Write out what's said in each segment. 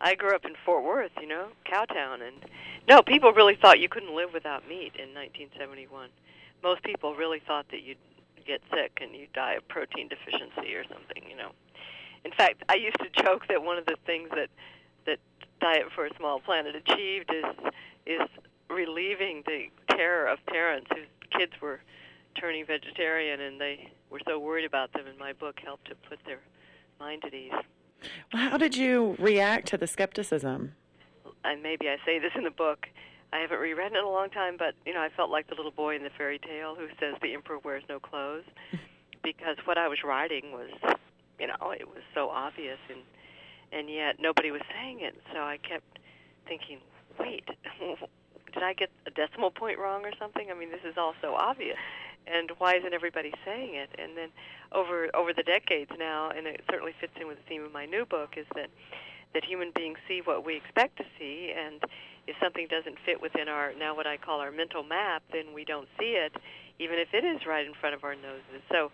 I grew up in Fort Worth, Cowtown, and no, people really thought you couldn't live without meat in 1971. Most people really thought that you'd get sick and you'd die of protein deficiency or something. In fact, I used to joke that one of the things that Diet for a Small Planet achieved is relieving the terror of parents whose kids were turning vegetarian, and they were so worried about them, and my book helped to put their mind at ease. Well, how did you react to the skepticism? And maybe I say this in the book. I haven't reread it in a long time, but, I felt like the little boy in the fairy tale who says the emperor wears no clothes, because what I was writing was, it was so obvious, and yet nobody was saying it. So I kept thinking, wait, did I get a decimal point wrong or something? I mean, this is all so obvious, and why isn't everybody saying it? And then over the decades now, and it certainly fits in with the theme of my new book, is that human beings see what we expect to see, and if something doesn't fit within our, now what I call our mental map, then we don't see it, even if it is right in front of our noses. So,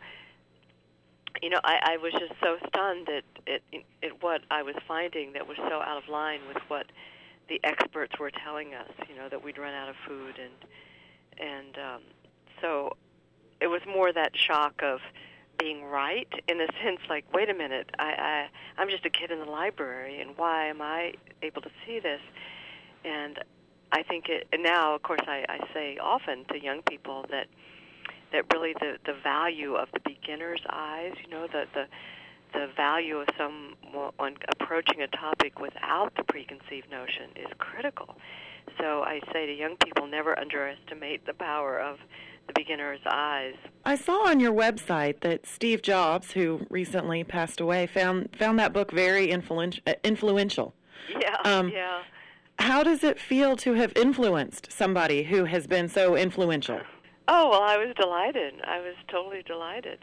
I was just so stunned at what I was finding that was so out of line with what the experts were telling us, that we'd run out of food, and so it was more that shock of being right, in a sense, like, wait a minute, I'm just a kid in the library, and why am I able to see this? And I think and now, of course, I say often to young people that really the value of the beginner's eyes, the value of someone approaching a topic without the preconceived notion is critical. So I say to young people, never underestimate the power of the beginner's eyes. I saw on your website that Steve Jobs, who recently passed away, found that book very influential. Yeah. How does it feel to have influenced somebody who has been so influential? Oh, well, I was delighted. I was totally delighted.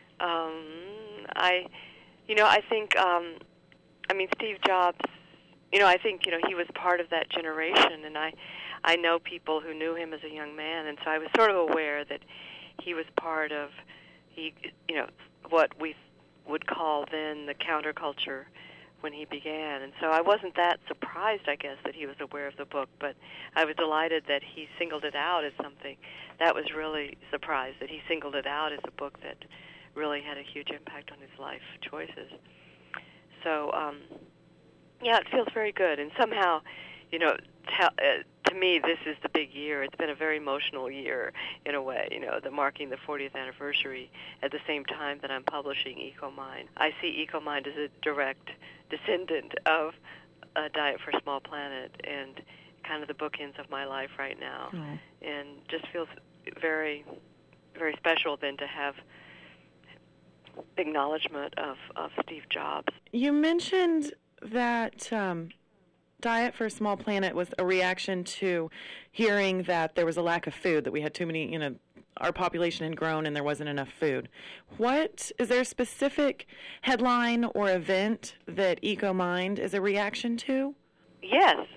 I think, Steve Jobs, I think, he was part of that generation, and I know people who knew him as a young man, and so I was sort of aware that he was part of, what we would call then the counterculture when he began. And so I wasn't that surprised, I guess, that he was aware of the book, but I was delighted that he singled it out as something. That was really surprised, that he singled it out as a book that really had a huge impact on his life choices. So, it feels very good. And somehow, to me, this is the big year. It's been a very emotional year, in a way, the marking the 40th anniversary at the same time that I'm publishing EcoMind. I see EcoMind as a direct descendant of A Diet for a Small Planet, and kind of the bookends of my life right now. Mm. And just feels very, very special then to have acknowledgement of Steve Jobs. You mentioned that Diet for a Small Planet was a reaction to hearing that there was a lack of food, that we had too many, our population had grown and there wasn't enough food. Is there a specific headline or event that EcoMind is a reaction to? Yes.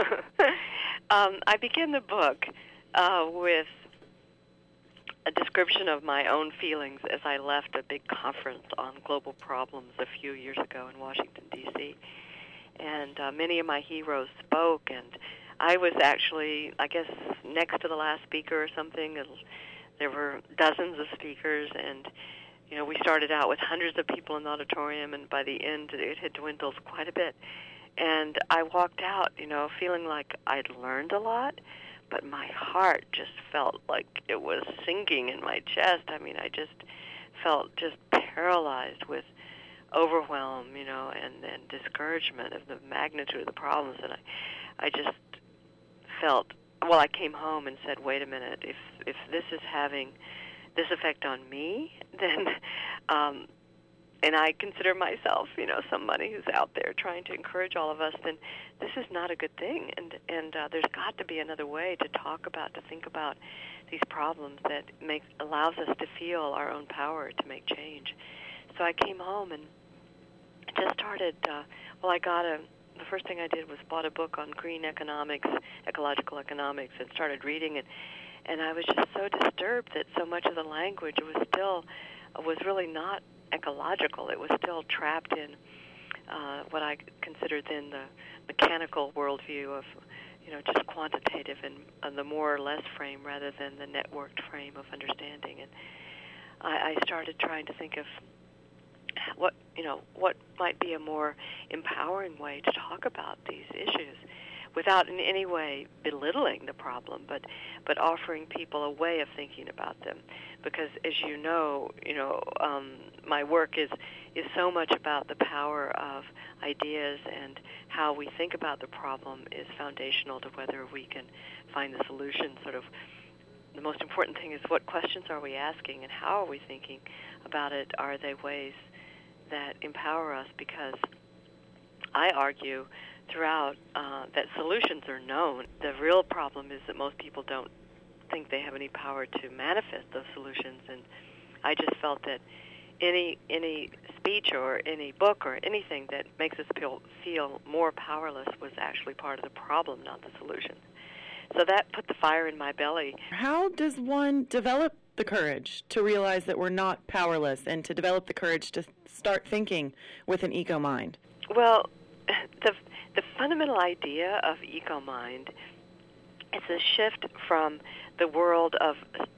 I begin the book with a description of my own feelings as I left a big conference on global problems a few years ago in Washington, D.C., and many of my heroes spoke, and I was actually, I guess, next to the last speaker or something. There were dozens of speakers, and we started out with hundreds of people in the auditorium, and by the end it had dwindled quite a bit. And I walked out, feeling like I'd learned a lot, but my heart just felt like it was sinking in my chest. I mean, I just felt just paralyzed with overwhelm, and then discouragement of the magnitude of the problems. And I just felt, well, I came home and said, wait a minute, if this is having this effect on me, then, and I consider myself, somebody who's out there trying to encourage all of us, then this is not a good thing. And there's got to be another way to talk about, to think about these problems that allows us to feel our own power to make change. So I came home and just started, the first thing I did was bought a book on green economics, ecological economics, and started reading it. And I was just so disturbed that so much of the language was really not ecological. It was still trapped in what I considered then mechanical worldview of, just quantitative and the more or less frame rather than the networked frame of understanding. And I started trying to think of what might be a more empowering way to talk about these issues without in any way belittling the problem, but offering people a way of thinking about them. Because as my work is so much about the power of ideas, and how we think about the problem is foundational to whether we can find the solution. Sort of the most important thing is, what questions are we asking and how are we thinking about it? Are they ways that empower us? Because I argue throughout that solutions are known. The real problem is that most people don't think they have any power to manifest those solutions, and I just felt that any speech or any book or anything that makes us feel more powerless was actually part of the problem, not the solution. So that put the fire in my belly. How does one develop the courage to realize that we're not powerless, and to develop the courage to start thinking with an eco-mind? Well, the fundamental idea of eco-mind is a shift from the world of,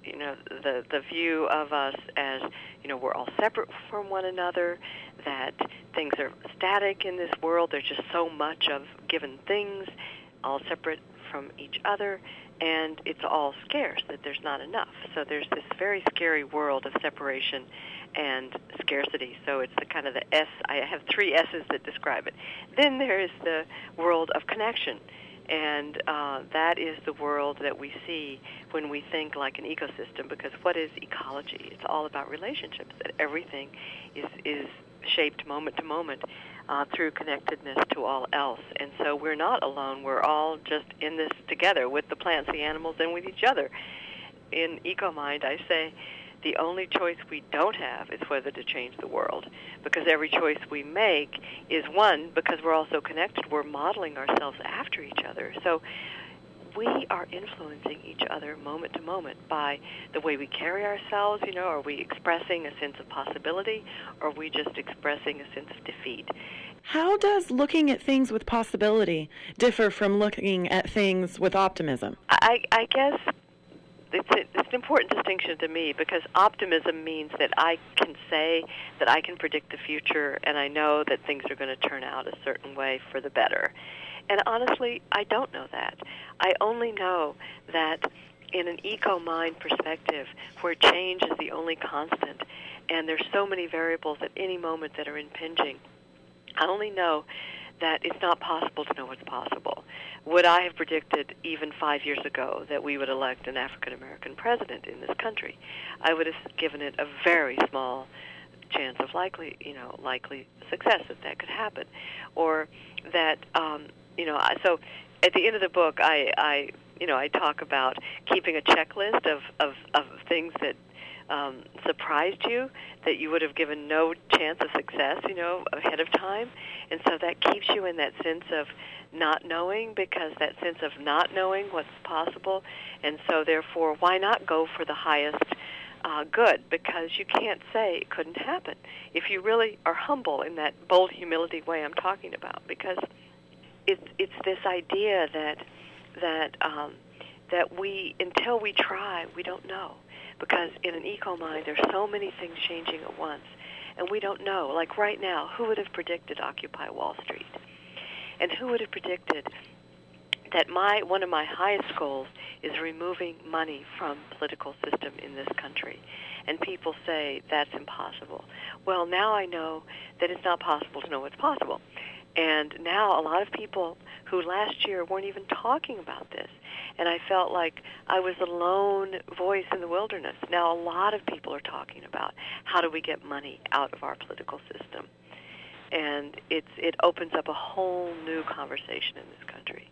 the view of us as, we're all separate from one another, that things are static in this world. There's just so much of given things, all separate from each other, and it's all scarce, that there's not enough. So there's this very scary world of separation and scarcity. So it's the kind of the S. I have 3 S's that describe it. Then there is the world of connection, and that is the world that we see when we think like an ecosystem. Because what is ecology? It's all about relationships. That everything is shaped moment to moment through connectedness to all else. And so we're not alone. We're all just in this together with the plants, the animals, and with each other. In EcoMind, I say the only choice we don't have is whether to change the world, because every choice we make is one, because we're all so connected, we're modeling ourselves after each other. So we are influencing each other moment to moment by the way we carry ourselves. Are we expressing a sense of possibility, or are we just expressing a sense of defeat? How does looking at things with possibility differ from looking at things with optimism? I guess it's an important distinction to me, because optimism means that I can say that I can predict the future, and I know that things are going to turn out a certain way for the better. And honestly, I don't know that. I only know that in an eco-mind perspective, where change is the only constant, and there's so many variables at any moment that are impinging, I only know that it's not possible to know what's possible. Would I have predicted even 5 years ago that we would elect an African-American president in this country? I would have given it a very small chance of likely success that could happen. Or that, so at the end of the book, I talk about keeping a checklist of things that surprised you, that you would have given no chance of success, ahead of time. And so that keeps you in that sense of not knowing, because that sense of not knowing what's possible. And so therefore, why not go for the highest good? Because you can't say it couldn't happen if you really are humble in that bold humility way I'm talking about. Because it's this idea that we, until we try, we don't know. Because in an eco-mind, there's so many things changing at once, and we don't know. Like right now, who would have predicted Occupy Wall Street? And who would have predicted that one of my highest goals is removing money from the political system in this country? And people say that's impossible. Well, now I know that it's not possible to know what's possible. And now a lot of people who last year weren't even talking about this, and I felt like I was a lone voice in the wilderness. Now a lot of people are talking about how do we get money out of our political system. And it opens up a whole new conversation in this country.